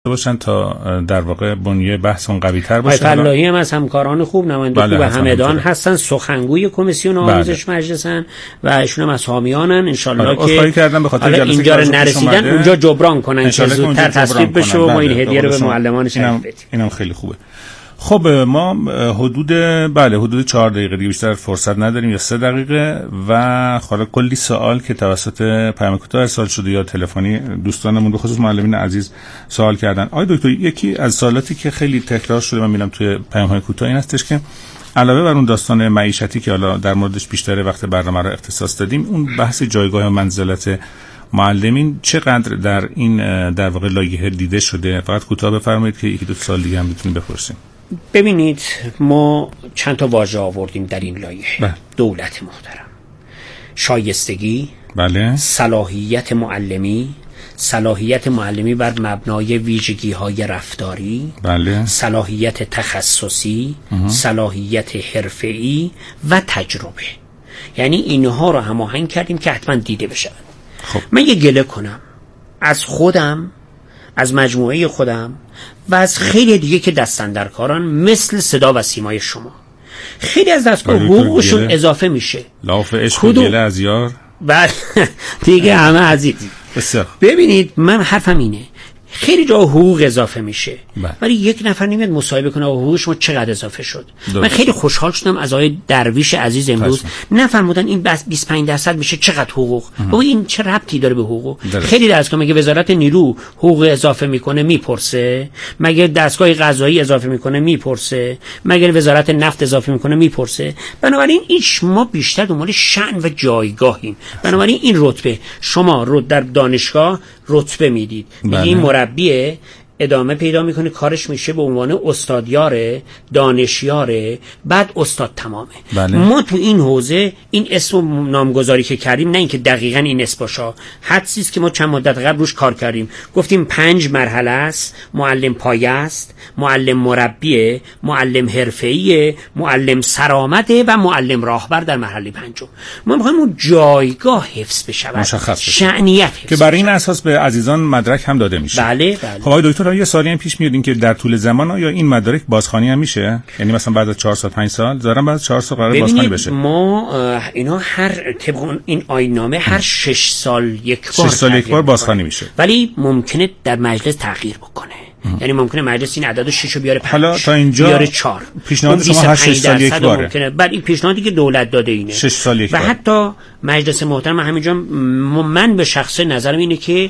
باشن تا در واقع بنیه بحثمون قوی‌تر باشه. فلاحی هم از همکاران خوب، نماینده خوب همدان هستن، سخنگوی کمیسیون آموزش مجلسن و ایشون هم از حامیانن. ان شاء الله که اصلاحی کردن به خاطر جلسه اینجا نرسیدن اونجا جبران کنن که زودتر تصویب بشه و ما این هدیه رو به معلمان شریف بدیم. اینم خیلی خوبه. خب ما حدود 4 دقیقه دیگه بیشتر فرصت نداریم یا 3 دقیقه و حالا کلی سوال که توسط پیام کوتاه ارسال شده یا تلفنی دوستانمون به خصوص معلمین عزیز سوال کردن. آقای دکتر، یکی از سوالاتی که خیلی تکرار شده من می‌بینم توی پیام‌های کوتاه این هستش که علاوه بر اون داستان معیشتی که حالا در موردش بیشتر وقت برنامه رو اختصاص دادیم، اون بحث جایگاه و منزلت معلمین چقدر در این در واقع لایحه دیده شده؟ فقط کوتاه بفرمایید که یکی دو سال دیگه هم بتونیم بپرسیم. ببینید، ما چند تا واژه آوردیم در این لایحه. دولت محترم، شایستگی، بله، صلاحیت معلمی بر مبنای ویژگی‌های رفتاری، بله، صلاحیت تخصصی، صلاحیت حرفه‌ای و تجربه. یعنی اینها رو هماهنگ کردیم که حتما دیده بشن. خب. من یه گله کنم از خودم، از مجموعه خودم و از خیلی دیگه که دستن در کاران مثل صدا و سیمای شما. خیلی از دستگاه حقوقشون اضافه میشه. لاف عشق و گله از یار. بله دیگه همه عزیز. بسیار. ببینید، من حرفم اینه، خیلی جا حقوق اضافه میشه ولی یک نفر نمیاد مصاحبه کنه حقوق شما چقدر اضافه شد. من خیلی خوشحال شدم از آقای درویش عزیز امروز نفرمودن این بس 25% میشه چقدر حقوق. این چه ربطی داره به حقوق؟ خیلی دستگاه مگه وزارت نیرو حقوق اضافه میکنه میپرسه؟ مگه دستگاه قضایی اضافه میکنه میپرسه؟ مگه وزارت نفت اضافه میکنه میپرسه؟ بنابراین ما بیشتر دنبال شأن و جایگاهیم. بنابراین این رتبه شما رو در دانشگاه رتبه میدید، این مربی ادامه پیدا میکنه، کارش میشه به عنوان استادیاره، دانشیاره، بعد استاد تمامه. ما تو این حوزه این اسم نامگذاری که کردیم، نه اینکه دقیقاً این اسم باشه، حدسی است که ما چند مدت قبل روش کار کردیم. گفتیم 5 مرحله است: معلم پایه است، معلم مربیه، معلم حرفه‌ایه، معلم سرآمده و معلم راهبر در مرحله 5. ما میخوایم اون جایگاه حفظ بشه، شأنیت حفظ که برای این اساس به عزیزان مدرک هم داده میشه. بله. خب آقای دکتر، یه سوالی هم پیش میاد این که در طول زمان یا این مدارک بازخوانی هم میشه؟ یعنی مثلا بعد از 4 سال 5 سال دارن بعد از 4 سال قرار بازخوانی بشه؟ ما اینا هر طبق این آیین‌نامه هر 6 سال یک بار بازخوانی میشه، ولی ممکنه در مجلس تغییر بکنه. یعنی ممکنه مجلس این عدد 6 رو بیاره 5، حالا تا اینجا بیاره 4. پیشنهاد شما هر 6 سال یک باره ممکنه. بعد این پیشنهادی که دولت داده اینه 6 سال یک بار. و حتی مجلس محترم همینجا من به شخص نظرم اینه که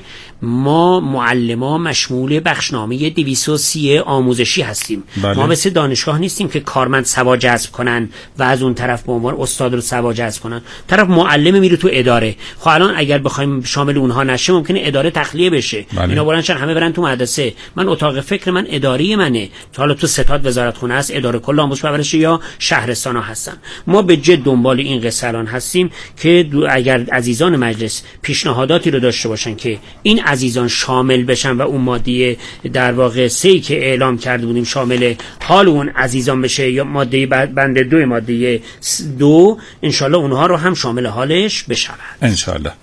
ما معلما مشمول بخشنامه 230 آموزشی هستیم. ما مثل دانشگاه نیستیم که کارمند سوا جذب کنن و از اون طرف به عنوان استاد رو سوا جذب کنن. طرف معلم میره تو اداره. خب الان اگر بخوایم شامل اونها نشه ممکنه اداره تخلیه بشه. اینا برنشن همه برن تو مدرسه. من اتاق فکر من اداری منه. حالا تو ستاد وزارتخونه است، اداره کل آموزش پرورش یا شهرستان ها هستن. ما به جد دنبال این قصه الان هستیم که اگر عزیزان مجلس پیشنهاداتی رو داشته باشن که این عزیزان شامل بشن و اون ماده در واقع 3 که اعلام کرده بودیم شامل حال اون عزیزان بشه یا ماده بند 2 ماده 2 ان شاء الله اونها رو هم شامل حالش بشود ان شاء الله.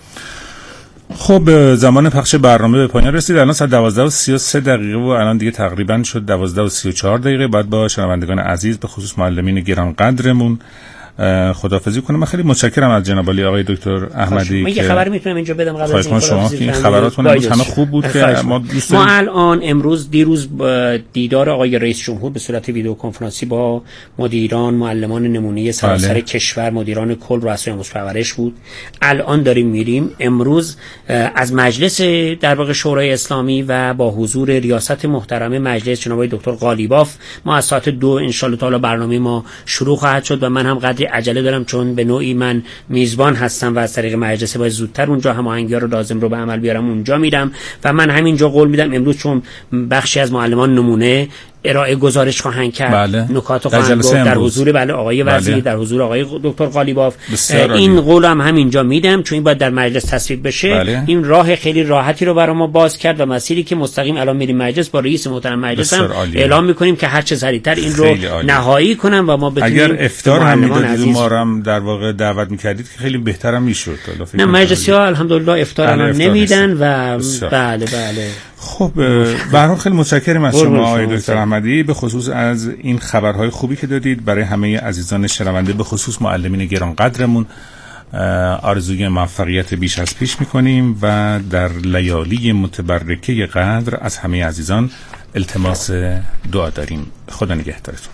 خب زمان پخش برنامه به پایان رسید. الان ساعت 12:33 و الان دیگه تقریبا شد 12:34. بعد با شنوندگان عزیز به خصوص معلمین گرانقدرمون خداحافظی کنم. من خیلی متشکرم از جناب عالی آقای دکتر احمدی. من یه خبری میتونم اینجا بدم قبل از اینکه شما این خبراتون امروز همه خوب بود که ما الان دیروز دیدار آقای رئیس جمهور به صورت ویدیو کنفرانسی با مدیران معلمان نمونه سراسر کشور، مدیران کل رؤسای آموزش پرورش بود. الان داریم میریم امروز از مجلس در واقع شورای اسلامی و با حضور ریاست محترم مجلس جناب دکتر قالیباف ما از ساعت 2 ان شاء الله تعالی برنامه ما شروع خواهد شد و من هم قدری عجله دارم چون به نوعی من میزبان هستم و از طریق مجلس باید زودتر اونجا هماهنگی‌ها رو لازم رو به عمل بیارم اونجا میرم و من همینجا قول میدم امروز چون بخشی از معلمان نمونه ارائه گزارش خواهند کرد، نکات خواهند گفت در حضور آقای وزیر، در حضور آقای دکتر قالیباف. این قولم همینجا میدم چون این باید در مجلس تصویب بشه. این راه خیلی راحتی رو برای ما باز کرد و مسیری که مستقیم الان میریم مجلس با رئیس محترم مجلس هم اعلام میکنیم که هر چه سریعتر این رو نهایی کنن و ما بتونیم. اگر افطار هم میدادید ما هم در واقع دعوت میکردید که خیلی بهترم میشد. نه مجلسی ها الحمدلله افطار هم نمیدن و بله خب به هر حال خیلی متشکرم از شما آقای دکتر احمدی، به خصوص از این خبرهای خوبی که دادید برای همه عزیزان شنونده، به خصوص معلمین گرانقدرمون. آرزوی موفقیت بیش از پیش میکنیم و در لیالی متبرکه قدر از همه عزیزان التماس دعا داریم. خدا نگهدارتون.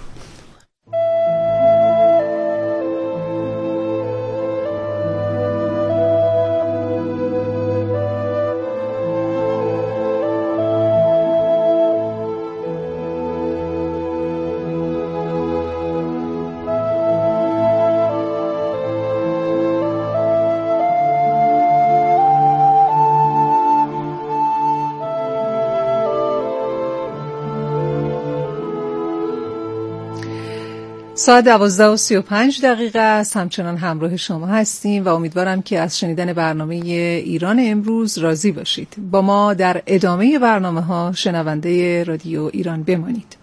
ساعت 12:35 است. همچنان همراه شما هستیم و امیدوارم که از شنیدن برنامه ایران امروز راضی باشید. با ما در ادامه برنامه‌ها شنونده رادیو ایران بمانید.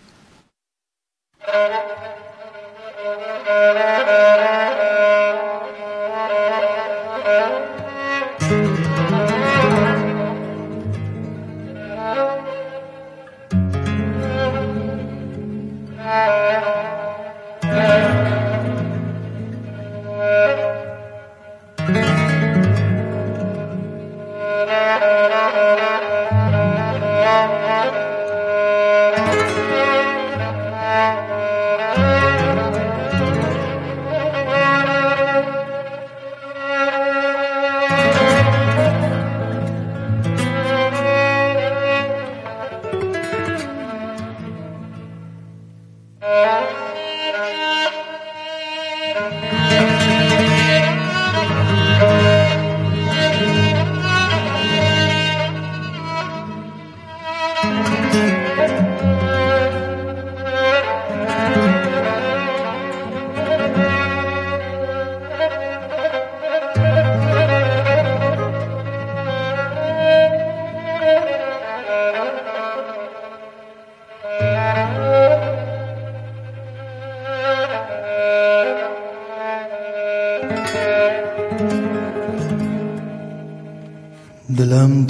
دلم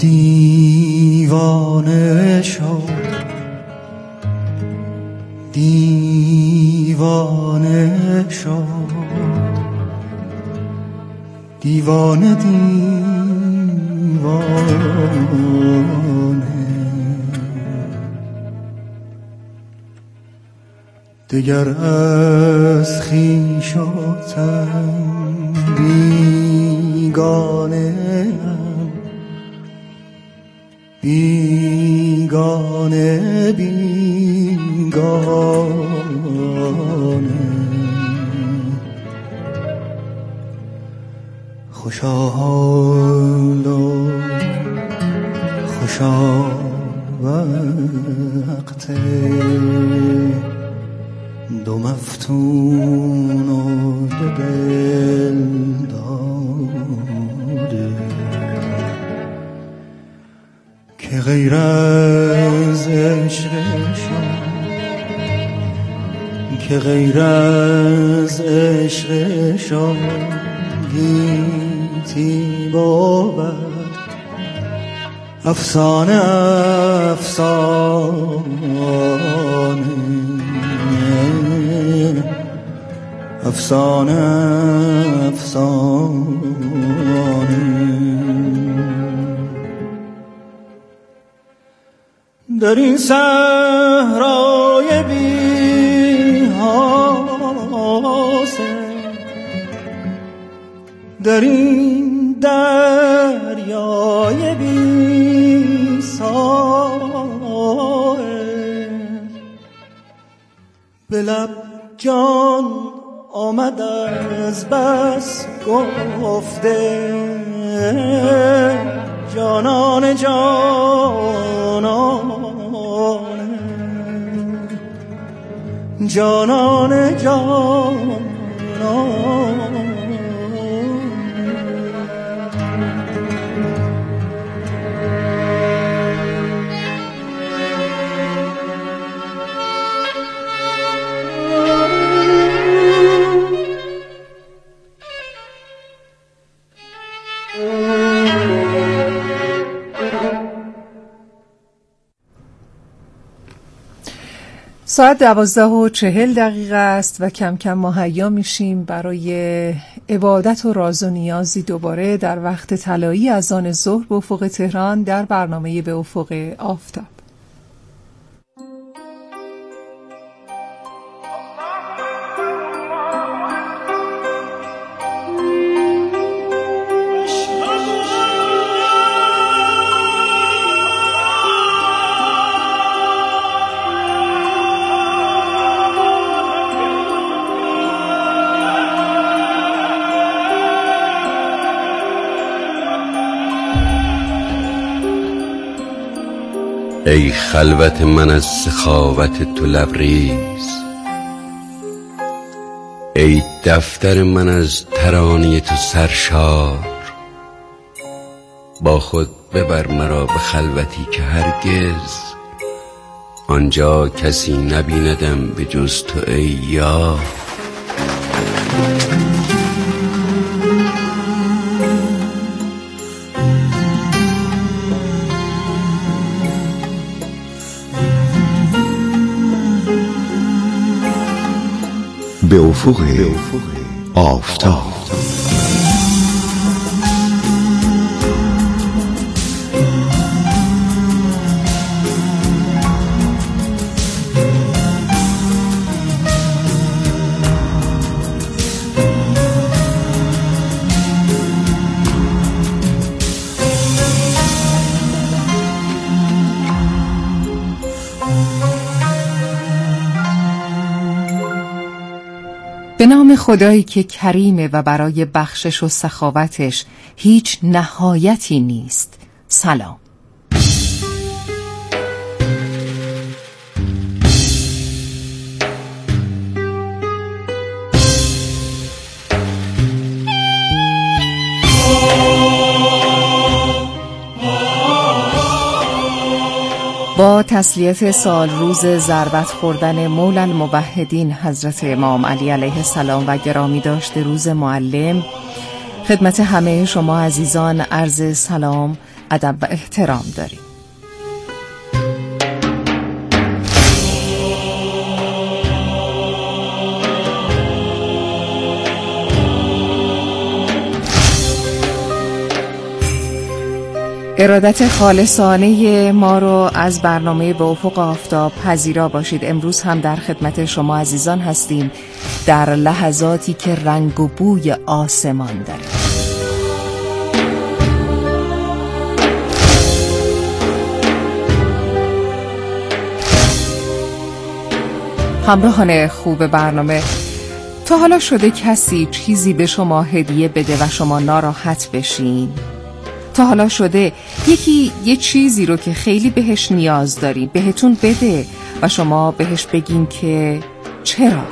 دیوانه شد، دیوانه شد، دیوانه دیوانه. دگر از خویش و تن بیگانه، بیگانه بیگانه. خوشا حال و خوشا وقت دو مفتون و دو دل داده، که غیر از عشقشان، که غیر از عشقشان گیتی بود افسانه افسانه، افسانه افسانه. در این صحرای بی حاصل، در این دریای بی ساحل، به لب جان آمد از بس گفته، جانان جانان، جانان جانان. ساعت 12:40 است و کم کم مهیا میشیم برای عبادت و راز و نیازی دوباره در وقت طلایی اذان ظهر به افق تهران در برنامه به افق آفتاب. ای خلوت من از سخاوت تو لبریز، ای دفتر من از ترانه تو سرشار، با خود ببر مرا به خلوتی که هرگز آنجا کسی نبیندم به جز تو ای یار. به افق آفتاب. به نام خدایی که کریمه و برای بخشش و سخاوتش هیچ نهایتی نیست. سلام. با تسلیت سال روز ضربت خوردن مولا الموحدین حضرت امام علی علیه السلام و گرامی داشته روز معلم، خدمت همه شما عزیزان عرض سلام، ادب و احترام داریم. ارادت خالصانه ما رو از برنامه به افق آفتاب پذیرا باشید. امروز هم در خدمت شما عزیزان هستیم در لحظاتی که رنگ و بوی آسمان داره. همراهان خوب برنامه، تا حالا شده کسی چیزی به شما هدیه بده و شما ناراحت بشین؟ تا حالا شده یکی یه چیزی رو که خیلی بهش نیاز داری بهتون بده و شما بهش بگین که چرا؟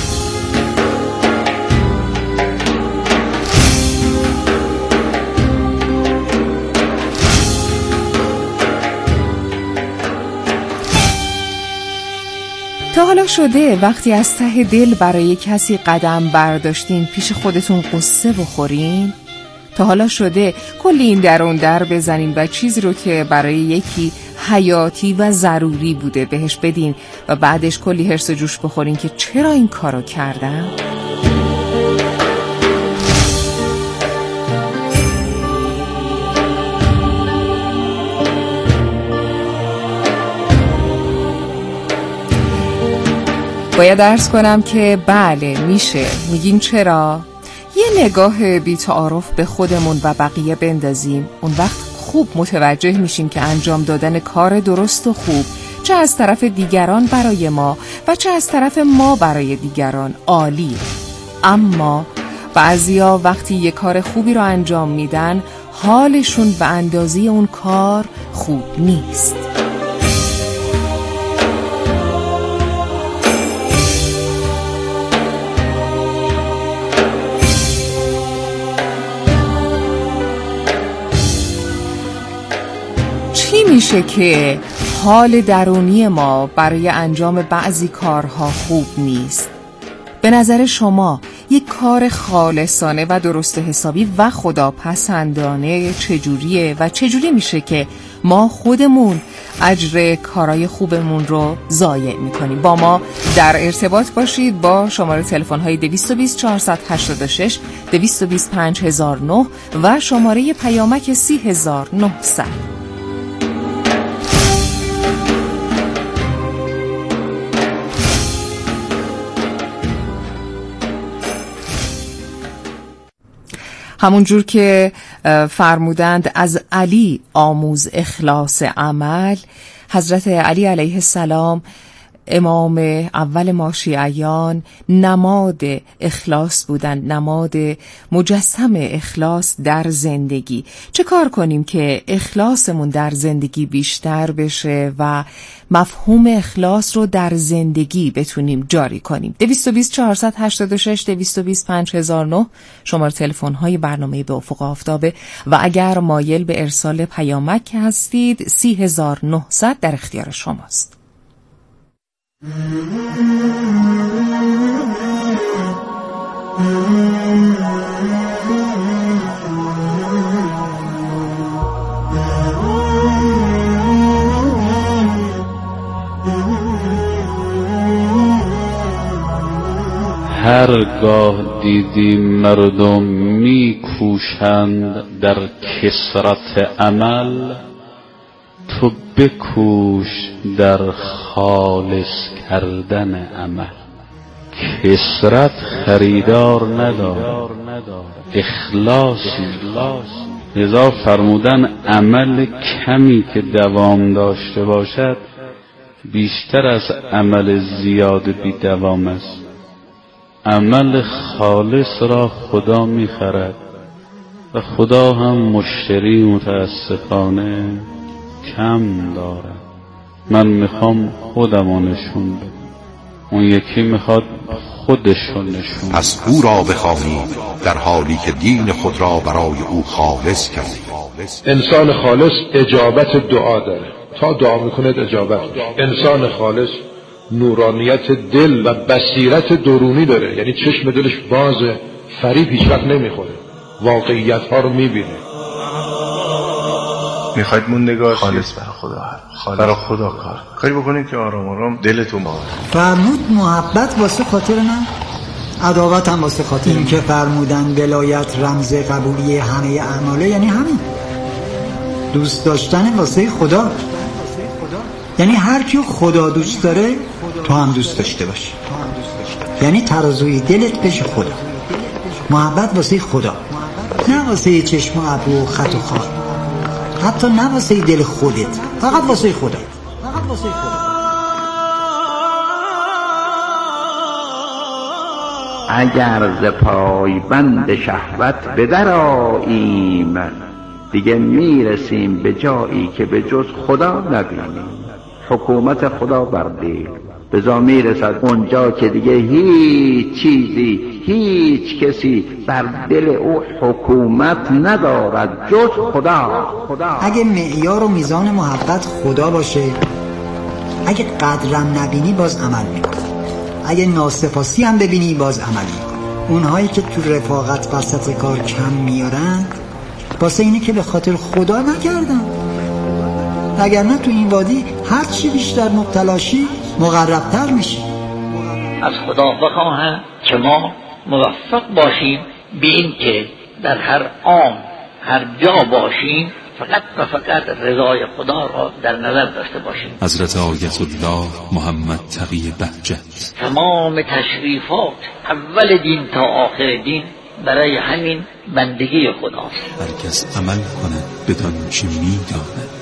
تا حالا شده وقتی از ته دل برای کسی قدم برداشتین پیش خودتون قصه بخورین؟ تا حالا شده کلی این در اون در بزنین و چیزی رو که برای یکی حیاتی و ضروری بوده بهش بدین و بعدش کلی هرس و جوش بخورین که چرا این کارو کردم؟ باید عرض کنم که بله میشه. میگین چرا؟ یه نگاه بی‌تعارف به خودمون و بقیه بندازیم، اون وقت خوب متوجه میشیم که انجام دادن کار درست و خوب چه از طرف دیگران برای ما و چه از طرف ما برای دیگران عالیه. اما بعضیا وقتی یه کار خوبی رو انجام میدن حالشون به اندازه اون کار خوب نیست. میشه که حال درونی ما برای انجام بعضی کارها خوب نیست. به نظر شما یک کار خالصانه و درست حسابی و خداپسندانه چجوریه و چجوری میشه که ما خودمون اجر کارهای خوبمون رو ضایع میکنیم؟ با ما در ارتباط باشید با شماره تلفن های 220 486 220 5009 و شماره پیامک 3900. همون جور که فرمودند از علی آموز اخلاص عمل، حضرت علی علیه السلام امام اول ما شیعیان نماد اخلاص بودند، نماد مجسم اخلاص در زندگی. چه کار کنیم که اخلاصمون در زندگی بیشتر بشه و مفهوم اخلاص رو در زندگی بتونیم جاری کنیم؟ 220 486 220 5009 شماره تلفن های برنامه به افق آفتابه و اگر مایل به ارسال پیامک هستید 3900 در اختیار شماست. هرگاه دیدی مردم می کوشند در کثرت عمل، تو بکوش در خالص کردن عمل. کثرت خریدار ندارد، اخلاصی. لذا فرمودن عمل کمی که دوام داشته باشد بیشتر از عمل زیاد بی دوام است. عمل خالص را خدا می‌خرد و خدا هم مشتری متاسفانه کم دارد. من میخوام خودمو نشون بدم، اون یکی میخواد خودشو نشون. پس او را بخوانید در حالی که دین خود را برای او خالص کردید. انسان خالص اجابت دعا داره، تا دعا میکنه اجابت میشه. انسان خالص نورانیت دل و بصیرت درونی داره، یعنی چشم دلش بازه، فریب هیچ وقت نمیخوره، واقعیت ها رو میبینه. میخواید موندگار خالص برای خدا، برای خدا کاری بکنید که آرام آرام دلتون باشه. فرمود محبت واسه خاطر نه، عداوت هم واسه خاطر. این که فرمودن ولایت رمز قبولی همه اعماله، یعنی همین دوست داشتن واسه خدا. یعنی هر کی خدا دوست داره تو هم دوست داشته باشی، یعنی ترازوی دلت بشه خدا. محبت واسه خدا، نه واسه چشم و ابرو و خط و خال، حتی نه واسه دل خودت، فقط واسه خدا. اگر ز پایبند شهوت بدرآییم، دیگه میرسیم به جایی که به جز خدا نبینیم. حکومت خدا بر دل بزا میرسد اونجا که دیگه هیچ چیزی، هیچ کسی بر دل او حکومت ندارد جز خدا. اگه معیار و میزان محبت خدا باشه، اگه قدرم نبینی باز عمل میکن، اگه ناسپاسی هم ببینی باز عمل میکن. اونهایی که تو رفاقت وسط کار کم میارن واسه اینه که به خاطر خدا نکردن، وگرنه تو این وادی هر چی بیشتر مبتلاشی مقربتر میشی. از خدا بخواهم که ما موفق باشیم به این که در هر آن هر جا باشیم فقط و فقط رضای خدا را در نظر داشته باشیم. حضرت آیت الله محمد تقی بهجت. تمام تشریفات اول دین تا آخر دین برای همین بندگی خداست. هر کس عمل کند بدان چه می‌داند.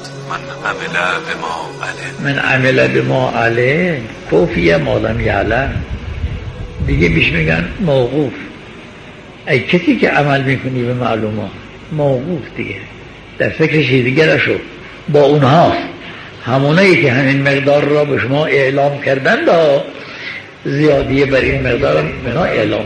من عمل بما علیه کوفی ما لم یعلم. دیگه بیش میگن موقوف. ای کسی که عمل میکنی به معلومات موقوف، دیگه در فکر چیز دیگه نشو. با اونها همونایی که همین مقدار را به شما اعلام کردن، زیادیه بر این مقدار هم بنا اعلام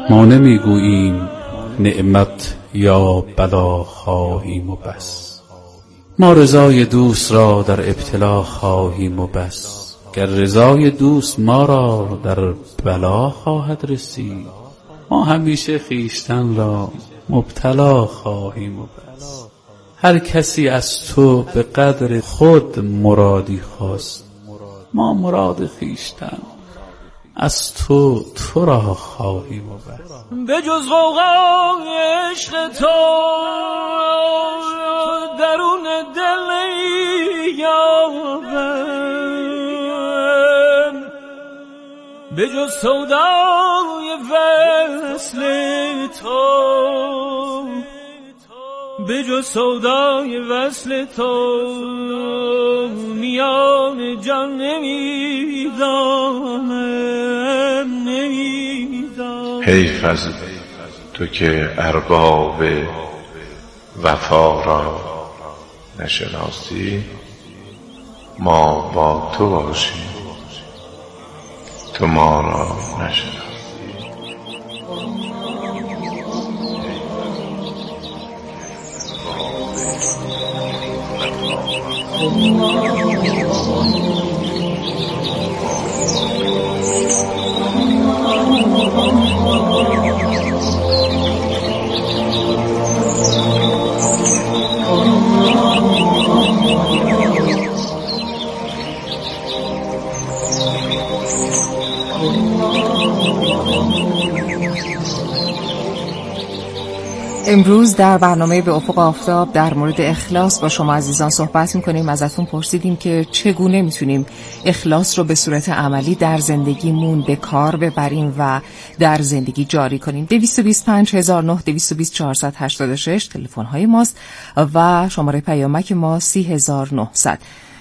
ما نمیگوییم نعمت یا بلا خواهیم و بس، ما رضای دوست را در ابتلا خواهیم و بس، گر رضای دوست ما را در بلا خواهد رسید، ما همیشه خویشتن را مبتلا خواهیم و بس. هر کسی از تو به قدر خود مرادی خواست، ما مراد خویشتن از تو را خواهیم و بس. به جز غوغای عشق تو درون دل نیابم، به جز سودای وصل تو، به جز سودای وصل تو میان جان نمیدانم. حیف از تو که ارباب وفا را نشناسی، ما با تو باشیم تو ما را نشناسی. امروز در برنامه به افق آفتاب در مورد اخلاص با شما عزیزان صحبت می‌کنیم. ازتون پرسیدیم که چگونه میتونیم اخلاص رو به صورت عملی در زندگیمون به کار ببریم و در زندگی جاری کنیم. 225009 220486 تلفن‌های ماست و شماره پیامک ما 30900.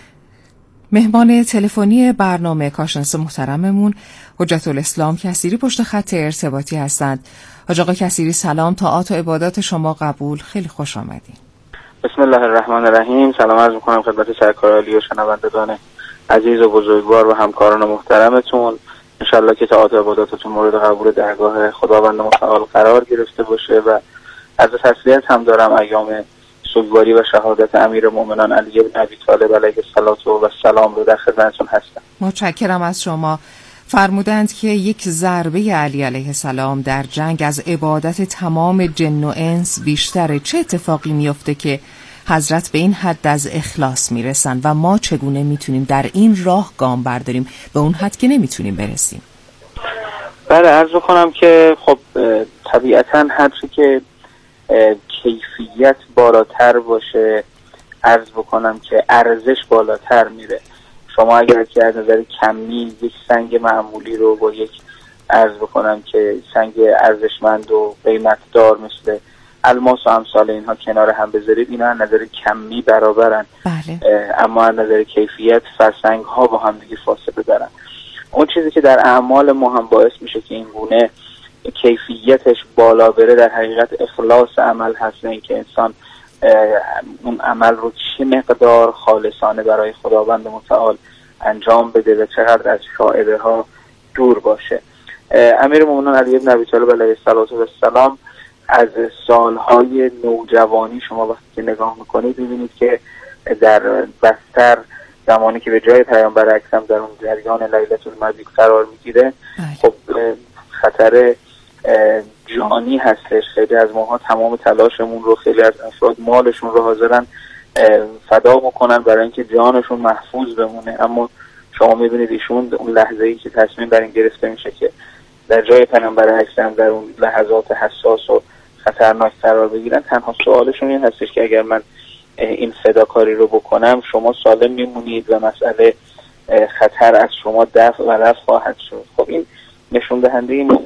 مهمان تلفنی برنامه کارشناس محترممون حجت الاسلام کثیری پشت خط ارتباطی هستند. حاج آقا کثیری سلام، طاعات و عبادات شما قبول، خیلی خوش آمدین. بسم الله الرحمن الرحیم. سلام عرض می‌کنم خدمت سرکار عالی و شنوندگان عزیز و بزرگوار و همکاران محترمتون. انشالله که طاعات و عباداتتون مورد قبول درگاه خداوند متعال قرار گرفته باشه و از تسلیت هم دارم ایام سوگواری و شهادت امیرالمومنین علی بن ابی طالب علیه السلام رو در خدمتتون هستم. متشکرم از شما. فرمودند که یک ضربه علی علیه السلام در جنگ از عبادت تمام جن و انس بیشتره. چه اتفاقی میفته که حضرت به این حد از اخلاص میرسن و ما چگونه میتونیم در این راه گام برداریم به اون حد که نمیتونیم برسیم؟ بله، عرض کنم که خب طبیعتاً هرچی که کیفیت بالاتر باشه، عرض بکنم که ارزش بالاتر میره. شما اگر که از نظر کمی یک سنگ معمولی رو با یک عرض بکنم که سنگ ارزشمند و قیمتدار مثل الماس و امثال اینها کنار هم بذارید، اینا از نظر کمی برابرن. بله. اما از نظر کیفیت فرسنگ ها با هم دیگه فاصله دارن. اون چیزی که در اعمال ما هم باعث میشه که این گونه کیفیتش بالا بره در حقیقت اخلاص عمل هست، این که انسان اون عمل رو چه مقدار خالصانه برای خداوند متعال انجام بده و چقدر از شائبه ها دور باشه. امیرالمومنین علی بن ابی طالب علیه السلام از سالهای نوجوانی شما وقتی که نگاه میکنید ببینید که در بستر زمانی که به جای پیامبر اکرم در اون جریان لیلة المبیت قرار میگیره، خب خطر جانی هستش. خیلی از ماها تمام تلاشمون رو، خیلی از افراد مالشون رو حاضرن فدا بکنن برای اینکه جانشون محفوظ بمونه، اما شما میبینید ایشون اون لحظه‌ای که تصمیم بر این گرفته میشه که در جای پیامبر اکرم در اون لحظات حساس و خطرناک قرار بگیرن، تنها سوالشون این هستش که اگر من این فداکاری رو بکنم شما سالم میمونید و مسئله خطر از شما دفع و رفع خواهد شد. خب این نشون دهنده این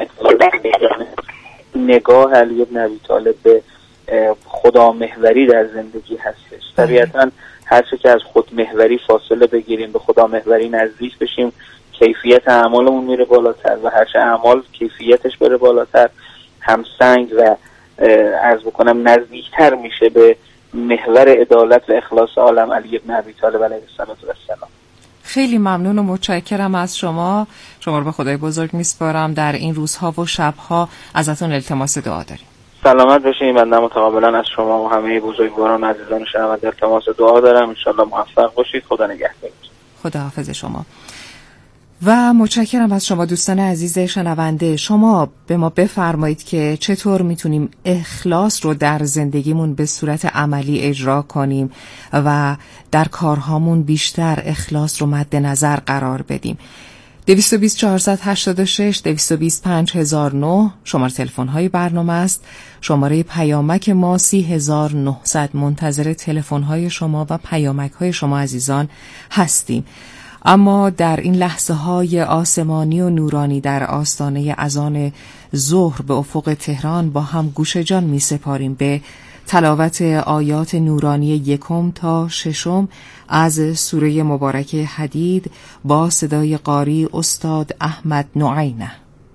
نگاه علی بن ابی طالب به خدا محوری در زندگی هستش. طبیعتاً هر چه که از خود محوری فاصله بگیریم، به خدا محوری نزدیک بشیم، کیفیت اعمالمون میره بالاتر و هر چه اعمال کیفیتش بره بالاتر، همسنگ و عرض بکنم نزدیکتر میشه به محور عدالت و اخلاص عالم علی بن ابی طالب علیه السلام. خیلی ممنون و متشکرم از شما. شما رو به خدای بزرگ میسپارم. در این روزها و شبها ازتون التماس دعا داریم. سلامت باشین. من متقابلا از شما و همه بزرگواران عزیزان شنونده التماس دعا دارم. ان شاءالله موفق باشید. خدا نگهدارتون. خداحافظ شما. و متشکرم از شما دوستان عزیز شنونده. شما به ما بفرمایید که چطور میتونیم اخلاص رو در زندگیمون به صورت عملی اجرا کنیم و در کارهامون بیشتر اخلاص رو مد نظر قرار بدیم. 220 486 220 5009 شماره تلفن های برنامه است. شماره پیامک ما 3900. منتظر تلفن های شما و پیامک های شما عزیزان هستیم. اما در این لحظه های آسمانی و نورانی در آستانه اذان ظهر به افق تهران با هم گوش جان می سپاریم به تلاوت آیات نورانی 1 تا 6 از سوره مبارک حدید با صدای قاری استاد احمد نعینه.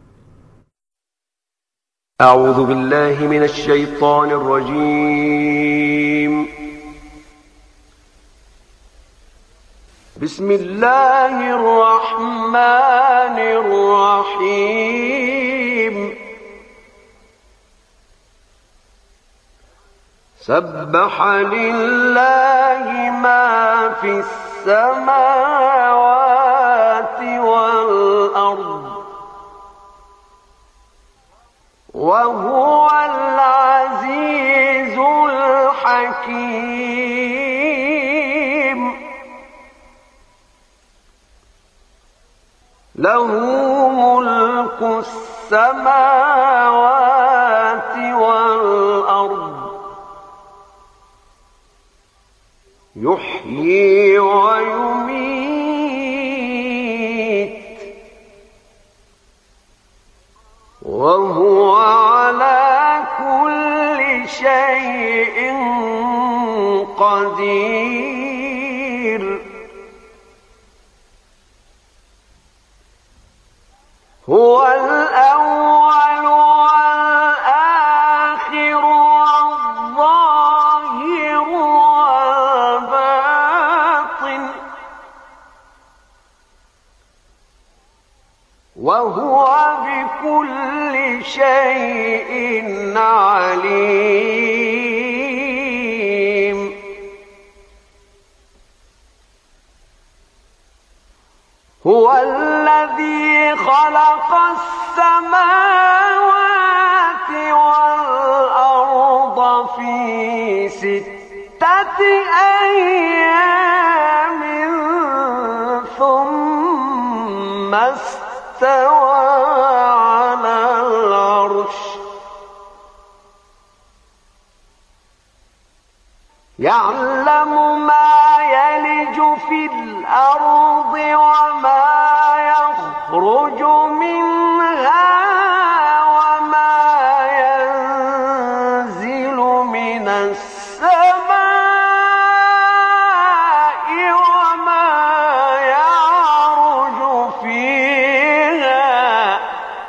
اعوذ بالله من الشیطان الرجیم. بسم الله الرحمن الرحیم. سبح لله ما في السماوات والأرض وهو العزيز الحكيم. له ملك السماوات والأرض يحيي ويميت وهو على كل شيء قدير. هو الأول والآخر والظاهر والباطن وهو بكل شيء عليم. هو الذي خلق السماوات والأرض في 6 أيام ثم استوى على العرش يعلم ما يلج في الأرض وما يخرج منها وما ينزل من السماء وما يعرج فيها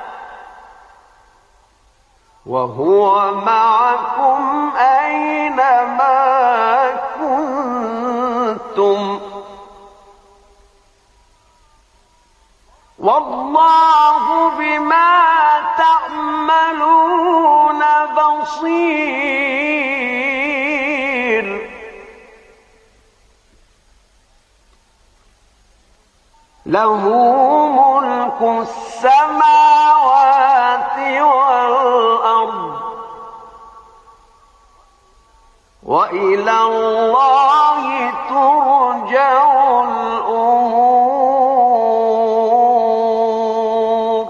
وهو معكم أينما كنتم والله بما تعملون بصير. له ملك السماوات والأرض وإلى الله ترجع الأمور.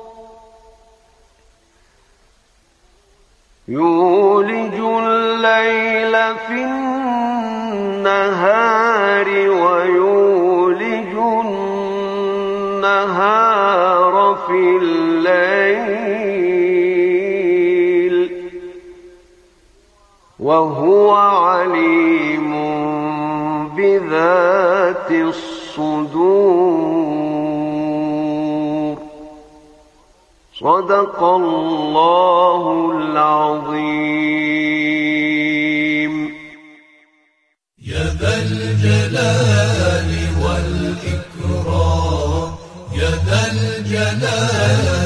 يولج الليل في النهار ويولج النهار في الليل وهو عليم بذات الصدور. صدق الله العظيم. يا ذا الجلال والإكرام لا